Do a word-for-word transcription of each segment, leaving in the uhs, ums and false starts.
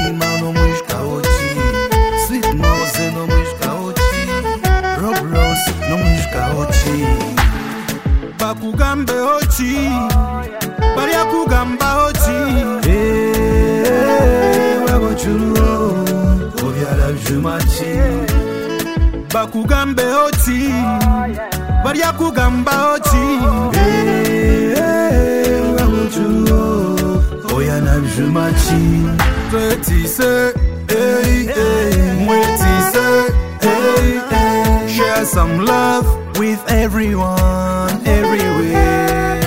Nima no mwishka ochi, Sweet Mose no mwishka ochi, Rob Rose no mwishka ochi. Bakugambe ochi, Baria kugamba ochi. Hey, wabo churu, Obiara jumachi. Bakugambe ochi, Baria kugamba ochi. Hey, wabo churu, Oyana jumachi. Tweti se, hey, hey, mweti se, hey, hey. Share some love with everyone, everywhere.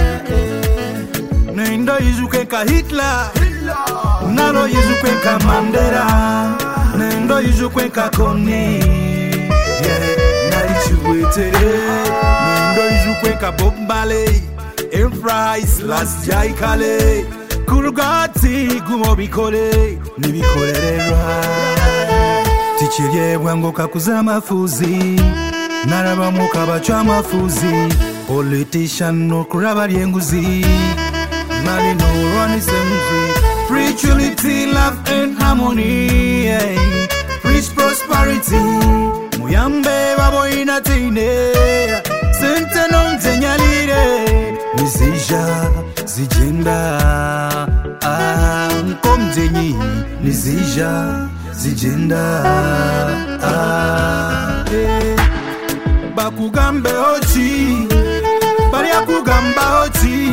Nendo yizukeka Hitler, Nalo yizukeka Mandela, Nendo yizukeka Kony, yeah, Nalichiwetere, Nendo yizukeka Bob Marley, Emphrise, Last Jai Kale, Kurugati, Gumobikole, Nibikolera. Tichirye wango kakuza mafuzi, Naraba muka bacha mafuzi, Politician no kuraba yenguzi, Mali no run semzi. Preach unity, love and harmony, yeah. Preach prosperity, Muyambe babo inatine, Sente non zenyalire, Nizija, zijenda, ah, Nkomzenyi, Nizija, zijenda, ah, yeah. Bakugambe ochi, Baria kugamba ochi.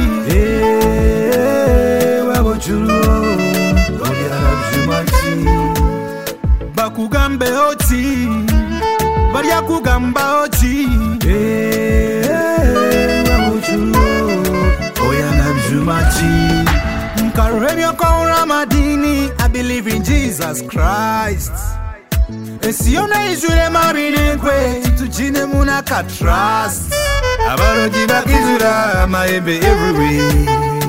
Hey, wabo churu, Obiara jumachi. Bakugambe ochi, Baria kugamba ochi. Hey, wabo churu, Oyana jumachi. Mkaremyo kwa Ramadini, I believe in Jesus Christ. Esiona izure mabine kwe, Tujine muna ka trust. Abaro jiba kizura, maembe everywhere,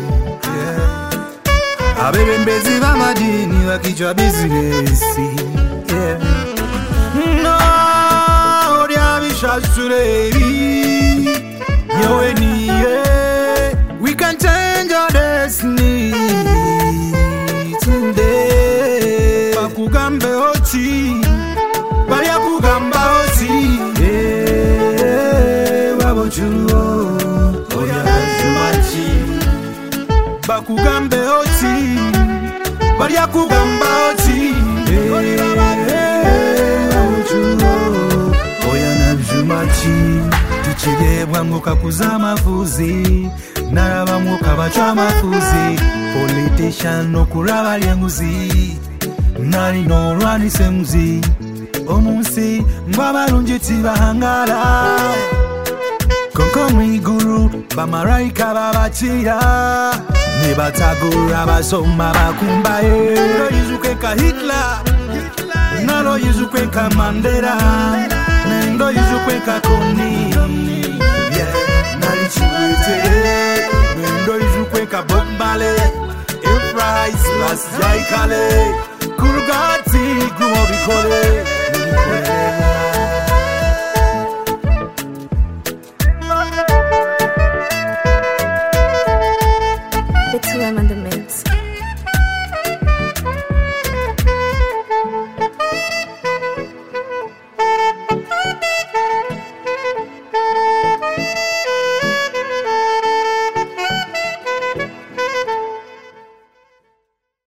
yeah. Abebe mbezi va madini, wakichwa business, yeah. No, odia bisha surevi, yoweni, yeah. We can change our destiny today. Bakugambe ochi, Baria kugamba ochi. Hey, wabo churu, Oyana jumachi. Bakugambe ochi, Baria kugamba ochi. Hey, wabo churu, Oyana jumachi. Tichige wango kakuza mafuzi, Naraba muka bacha mafuzi, Politician no kuraba yenguzi, Nari no rani semzi. Omunsi mwabarungi tibahangala, Konko mwiguru bamarayika babachira, Nibatagura basoma bakumbaye. Nendo yizukeka Hitler, Nalo yizukeka Mandela, Nendo yizukeka Kony, yeah, Nalichiwetere, Nendo yizukeka Bob Marley, Emphrise, Last Jai Kale.